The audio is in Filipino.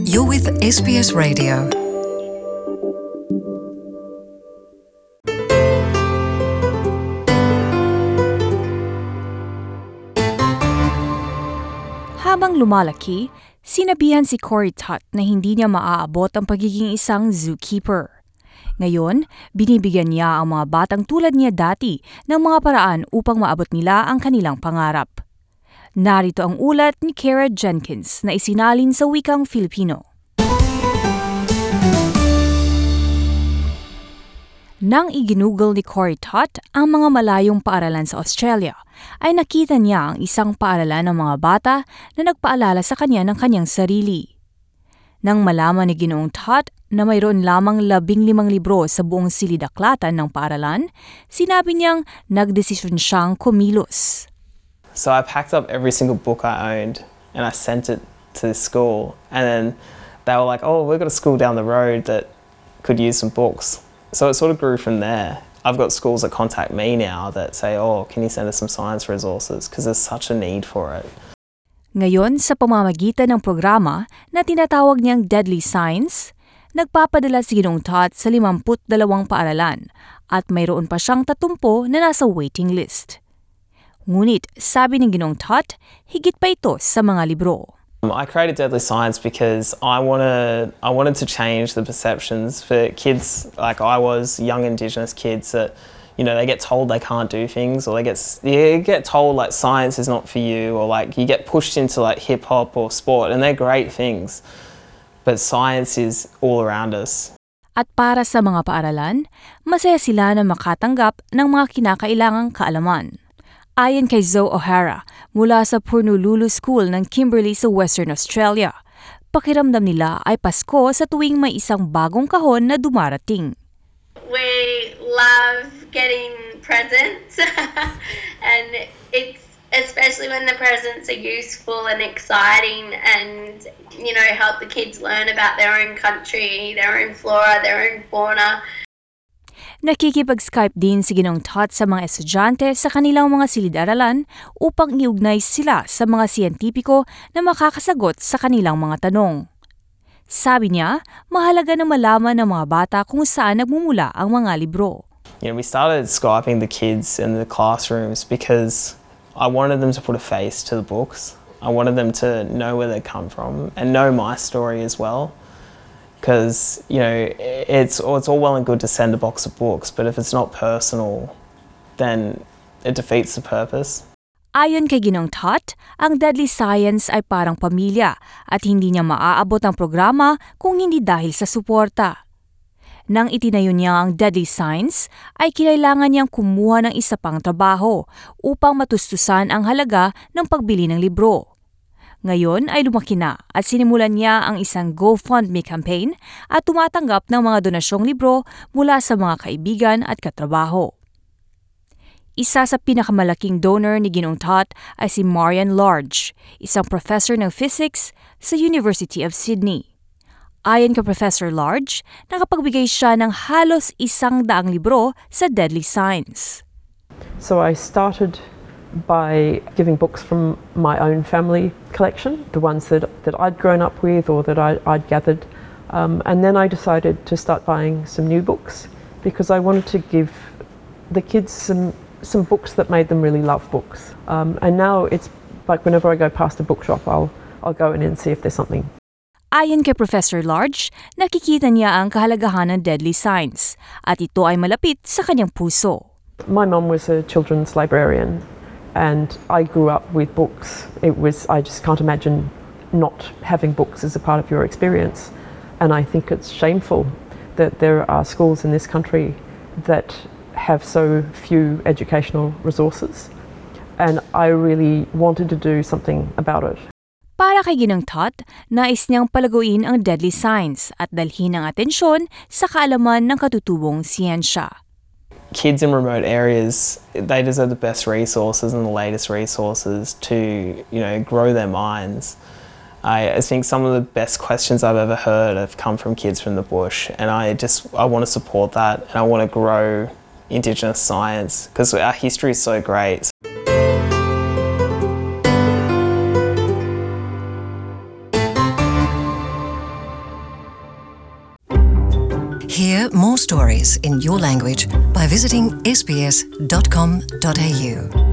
You're with SBS Radio. Habang lumalaki, sinabihan si Corey Tutt na hindi niya maaabot ang pagiging isang zookeeper. Ngayon, binibigyan niya ang mga batang tulad niya dati ng mga paraan upang maabot nila ang kanilang pangarap. Narito ang ulat ni Kara Jenkins na isinalin sa wikang Filipino. Nang iginugol ni Corey Tutt ang mga malayong paaralan sa Australia, ay nakita niya ang isang paaralan ng mga bata na nagpaalala sa kanya ng kanyang sarili. Nang malaman ni Ginoong Tutt na mayroon lamang 15 libro sa buong silid-aklatan ng paaralan, sinabi niyang nagdesisyon siyang kumilos. So I packed up every single book I owned and I sent it to the school. And then they were like, oh, we've got a school down the road that could use some books. So it sort of grew from there. I've got schools that contact me now that say, oh, can you send us some science resources? Because there's such a need for it. Ngayon, sa pamamagitan ng programa na tinatawag niyang Deadly Science, nagpapadala si Ginoong Tutt sa 52 paaralan at mayroon pa siyang 30 na nasa waiting list. Ngunit, sabi ng Ginoong Tutt, higit pa ito sa mga libro. I created Deadly Science because I wanted to change the perceptions for kids like I was, young Indigenous kids that, you know, they get told they can't do things, or you get told like science is not for you, or like you get pushed into like hip hop or sport, and they're great things, but science is all around us. At para sa mga paaralan, masaya sila na makatanggap ng mga kinakailangang kaalaman. Ayon kay Zoe O'Hara mula sa Purnululu School ng Kimberley sa Western Australia, pakiramdam nila ay Pasko sa tuwing may isang bagong kahon na dumarating. We love getting presents and it's especially when the presents are useful and exciting and, you know, help the kids learn about their own country, their own flora, their own fauna. Nakikipag-Skype din si Ginoong Tutt sa mga estudyante sa kanilang mga silid-aralan upang iugnay sila sa mga siyentipiko na makakasagot sa kanilang mga tanong. Sabi niya, mahalaga na malaman ng mga bata kung saan nagmumula ang mga libro. You know, we started Skyping the kids in the classrooms because I wanted them to put a face to the books. I wanted them to know where they come from and know my story as well. Because, you know, it's all well and good to send a box of books, but if it's not personal, then it defeats the purpose. Ayon kay Ginoong Tutt, ang Deadly Science ay parang pamilya at hindi niya maaabot ang programa kung hindi dahil sa suporta. Nang itinayo niya ang Deadly Science, ay kailangan niyang kumuha ng isa pang trabaho upang matustusan ang halaga ng pagbili ng libro. Ngayon ay lumaki na at sinimulan niya ang isang GoFundMe campaign at tumatanggap ng mga donasyong libro mula sa mga kaibigan at katrabaho. Isa sa pinakamalaking donor ni Ginoong Tutt ay si Marian Large, isang professor ng physics sa University of Sydney. Ayon kay Professor Large, nakapagbigay siya ng halos 100 libro sa Deadly Science. So I started by giving books from my own family collection, the ones that I'd grown up with or that I'd gathered. And then I decided to start buying some new books because I wanted to give the kids some books that made them really love books. And now it's like whenever I go past a bookshop, I'll go in and see if there's something. Ayon kay Professor Large, nakikita niya ang kahalagahan ng Deadly Science at ito ay malapit sa kanyang puso. My mum was a children's librarian. And I grew up with books. I just can't imagine not having books as a part of your experience. And I think it's shameful that there are schools in this country that have so few educational resources. And I really wanted to do something about it. Para kay Ginoong Tutt, nais niyang palaguin ang Deadly Science at dalhin ang atensyon sa kaalaman ng katutubong siyensya. Kids in remote areas, they deserve the best resources and the latest resources to, you know, grow their minds. I think some of the best questions I've ever heard have come from kids from the bush, and I want to support that, and I want to grow Indigenous science because our history is so great. Hear more stories in your language by visiting sbs.com.au.